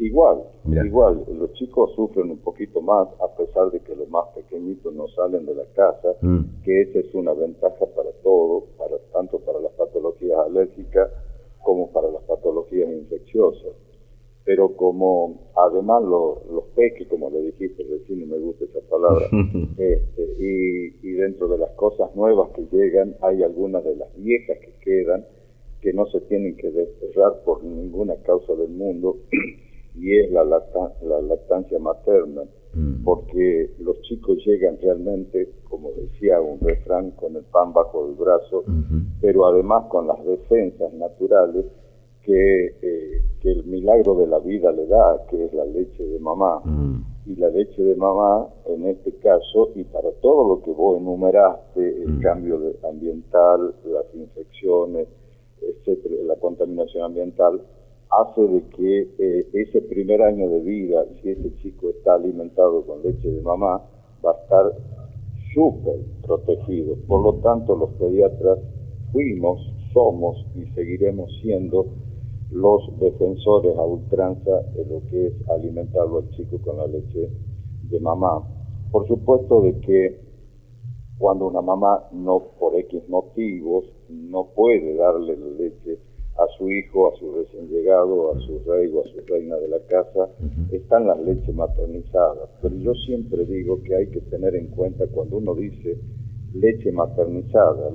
igual, Mirá. igual. Los chicos sufren un poquito más, a pesar de que los más pequeñitos no salen de la casa, que esa es una ventaja para todo, tanto para las patologías alérgicas como para las patologías infecciosas. Pero como además los peques, como le dijiste recién, y me gusta esa palabra, y dentro de las cosas nuevas que llegan, hay algunas de las viejas que quedan, que no se tienen que desterrar por ninguna causa del mundo, y es la lactancia materna, porque los chicos llegan realmente, como decía un refrán, con el pan bajo el brazo, pero además con las defensas naturales que el milagro de la vida le da, que es la leche de mamá. Y la leche de mamá, en este caso, y para todo lo que vos enumeraste, el cambio ambiental, las infecciones, etcétera, la contaminación ambiental, hace de que ese primer año de vida, si ese chico está alimentado con leche de mamá, va a estar súper protegido. Por lo tanto, los pediatras fuimos, somos y seguiremos siendo los defensores a ultranza de lo que es alimentarlo al chico con la leche de mamá. Por supuesto de que cuando una mamá no, por X motivos, no puede darle la leche a su hijo, a su recién llegado, a su rey o a su reina de la casa, están las leches maternizadas. Pero yo siempre digo que hay que tener en cuenta cuando uno dice leche maternizada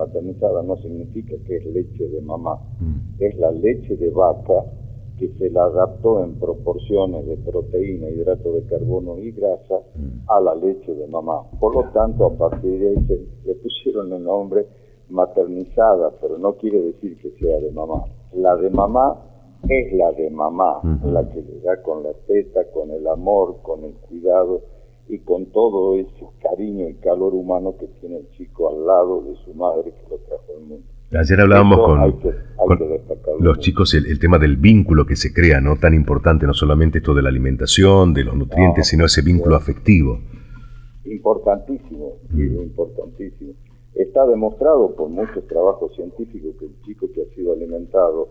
no significa que es leche de mamá, es la leche de vaca que se la adaptó en proporciones de proteína, hidrato de carbono y grasa a la leche de mamá. Por lo tanto, a partir de ahí le pusieron el nombre maternizada, pero no quiere decir que sea de mamá. La de mamá es la de mamá, la que le da con la teta, con el amor, con el cuidado y con todo ese cariño y calor humano que tiene el chico al lado de su madre que lo trajo al mundo. Ayer hablábamos con los mucho. chicos el tema del vínculo que se crea, ¿no? Tan importante, no solamente esto de la alimentación, de los nutrientes, sino ese vínculo afectivo. Importantísimo, importantísimo. Está demostrado por muchos trabajos científicos que el chico que ha sido alimentado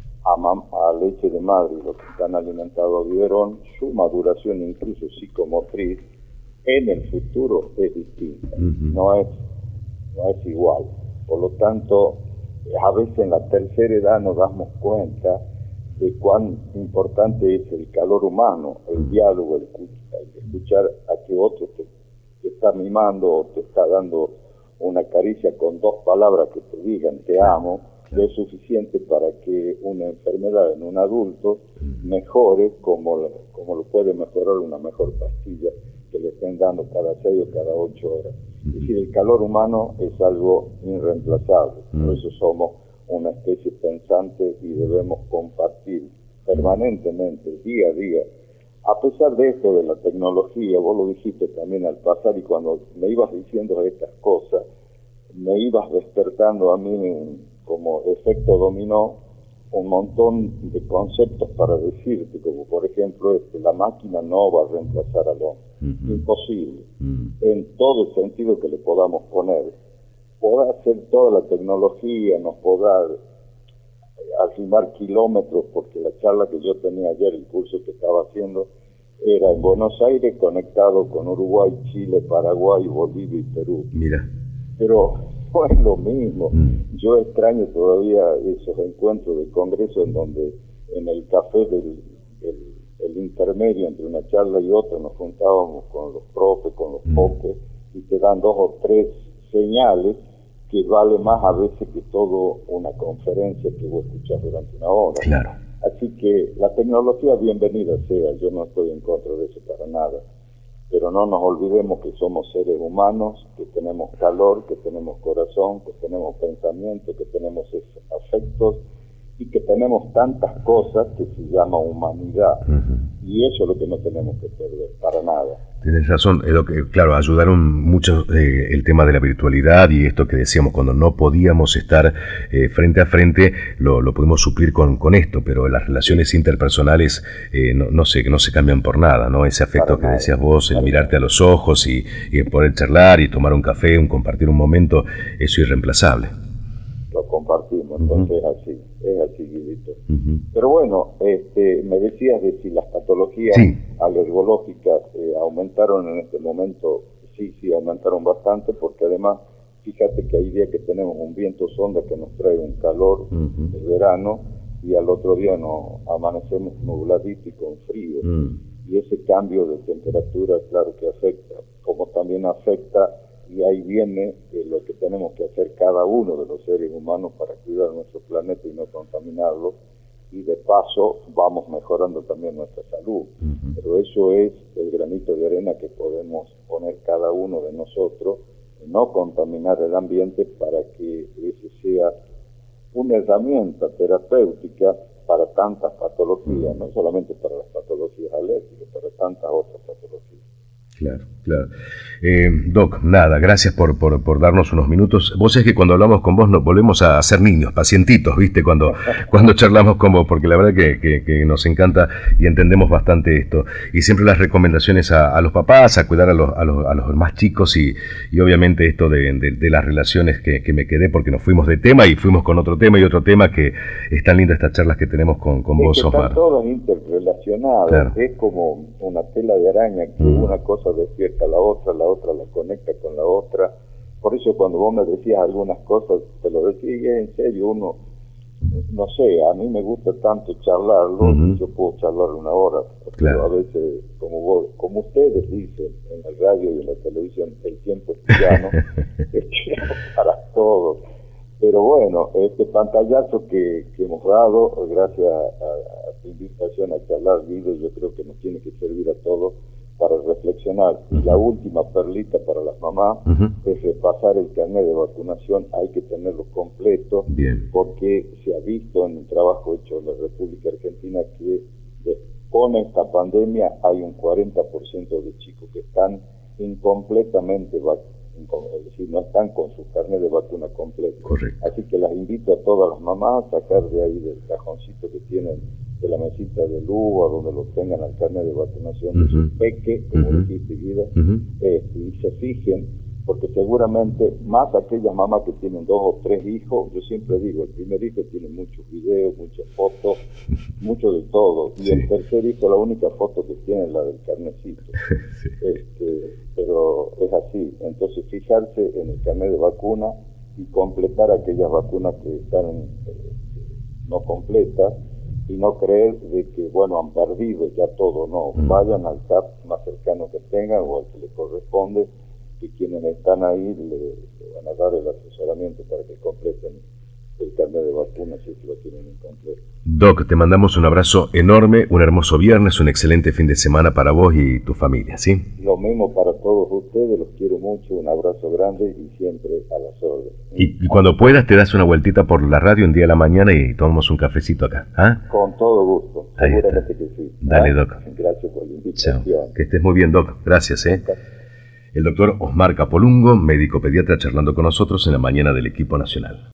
a leche de madre y los que están alimentados a biberón, su maduración incluso psicomotriz en el futuro es distinta, no es igual. Por lo tanto, a veces en la tercera edad nos damos cuenta de cuán importante es el calor humano, el diálogo, el escuchar a que otro te está mimando o te está dando una caricia con 2 palabras que te digan te amo, es suficiente para que una enfermedad en un adulto mejore como lo puede mejorar una mejor pastilla que le estén dando cada 6 o cada 8 horas. Es decir, el calor humano es algo irreemplazable, por eso somos una especie pensante y debemos compartir permanentemente, día a día. A pesar de esto de la tecnología, vos lo dijiste también al pasar, y cuando me ibas diciendo estas cosas, me ibas despertando a mí como efecto dominó un montón de conceptos para decirte, como por ejemplo la máquina no va a reemplazar al hombre, imposible, en todo el sentido que le podamos poner. Podrá hacer toda la tecnología, nos podrá arrimar kilómetros, porque la charla que yo tenía ayer, el curso que estaba haciendo, era en Buenos Aires conectado con Uruguay, Chile, Paraguay, Bolivia y Perú. Mira. Pero no es lo mismo. Yo extraño todavía esos encuentros de congreso en donde en el café el intermedio entre una charla y otra nos juntábamos con los profes, con los pocos, y te dan 2 o 3 señales que vale más a veces que todo una conferencia que vos escuchás durante una hora. Claro. Así que la tecnología bienvenida sea, yo no estoy en contra de eso para nada, pero no nos olvidemos que somos seres humanos, que tenemos calor, que tenemos corazón, que tenemos pensamiento, que tenemos afectos y que tenemos tantas cosas que se llama humanidad. Y eso es lo que no tenemos que perder, para nada. Tienes razón, claro, ayudaron mucho el tema de la virtualidad y esto que decíamos, cuando no podíamos estar frente a frente, lo pudimos suplir con esto, pero las relaciones interpersonales no se cambian por nada, ¿no? Ese afecto que decías vos, el mirarte a los ojos y poder charlar y tomar un café, compartir un momento, eso es irreemplazable. Lo compartimos, entonces es así, Guidito. Pero bueno, me decías de si las patologías alergológicas aumentaron en este momento. Sí, aumentaron bastante, porque además, fíjate que hay días que tenemos un viento sonda que nos trae un calor de verano, y al otro día nos amanecemos nubladito y con frío. Y ese cambio de temperatura, claro que afecta, como también afecta, y ahí viene lo que tenemos que hacer cada uno de los seres humanos para cuidar nuestro planeta y no contaminarlo, y de paso vamos mejorando también nuestra salud. Pero eso es el granito de arena que podemos poner cada uno de nosotros, no contaminar el ambiente, para que ese sea una herramienta terapéutica para tantas patologías, no solamente para las patologías alérgicas, para tantas otras patologías. Claro, claro. Doc, nada, gracias por darnos unos minutos. Vos es que cuando hablamos con vos nos volvemos a ser niños, pacientitos, ¿viste? Cuando charlamos con vos, porque la verdad que nos encanta y entendemos bastante esto. Y siempre las recomendaciones a los papás, a cuidar a los más chicos, y obviamente esto de las relaciones que me quedé, porque nos fuimos de tema y fuimos con otro tema y otro tema, que es tan linda estas charlas que tenemos con vos, Osmar. Están todos interrelacionados, claro. Es como una tela de araña, que una cosa despierta a la otra la conecta con la otra. Por eso cuando vos me decías algunas cosas, te lo decía en serio. Uno, no sé, a mí me gusta tanto charlarlo, yo puedo charlar una hora, pero a veces, como ustedes dicen en la radio y en la televisión, el tiempo es tirano, es tirano para todos. Pero bueno, este pantallazo que hemos dado, gracias a tu invitación a charlar, Guido, yo creo que nos tiene que servir a todos para reflexionar. Y la última perlita para las mamás es repasar el carnet de vacunación. Hay que tenerlo completo. Bien. Porque se ha visto en el trabajo hecho en la República Argentina que con esta pandemia hay un 40% de chicos que están incompletamente vacunados, es decir, no están con su carnet de vacuna completo. Correcto. Así que las invito a todas las mamás a sacar de ahí del cajoncito que tienen de la mesita de luz, a donde lo tengan al carnet de vacunación de su peque, como dijiste, Guido, y se fijen, porque seguramente más aquellas mamás que tienen 2 o 3 hijos, yo siempre digo, el primer hijo tiene muchos videos, muchas fotos, mucho de todo, y el tercer hijo la única foto que tiene es la del carnecito. Pero es así. Entonces fijarse en el carnet de vacuna y completar aquellas vacunas que están no completas, y no creer de que, bueno, han perdido ya todo. No, vayan al CAP más cercano que tengan o al que le corresponde, y quienes están ahí le van a dar el asesoramiento para que completen el carnet de vacunas si es que lo tienen incompleto. Doc, te mandamos un abrazo enorme, un hermoso viernes, un excelente fin de semana para vos y tu familia, ¿sí? Lo mismo para todos ustedes, los quiero mucho, un abrazo grande y siempre a las órdenes. Y cuando puedas te das una vueltita por la radio un día a la mañana y tomamos un cafecito acá, ¿ah? Con todo gusto, seguramente que sí. Dale, Doc. Gracias por la invitación. Chao. Que estés muy bien, Doc. Gracias, El doctor Osmar Capolungo, médico pediatra, charlando con nosotros en la mañana del equipo nacional.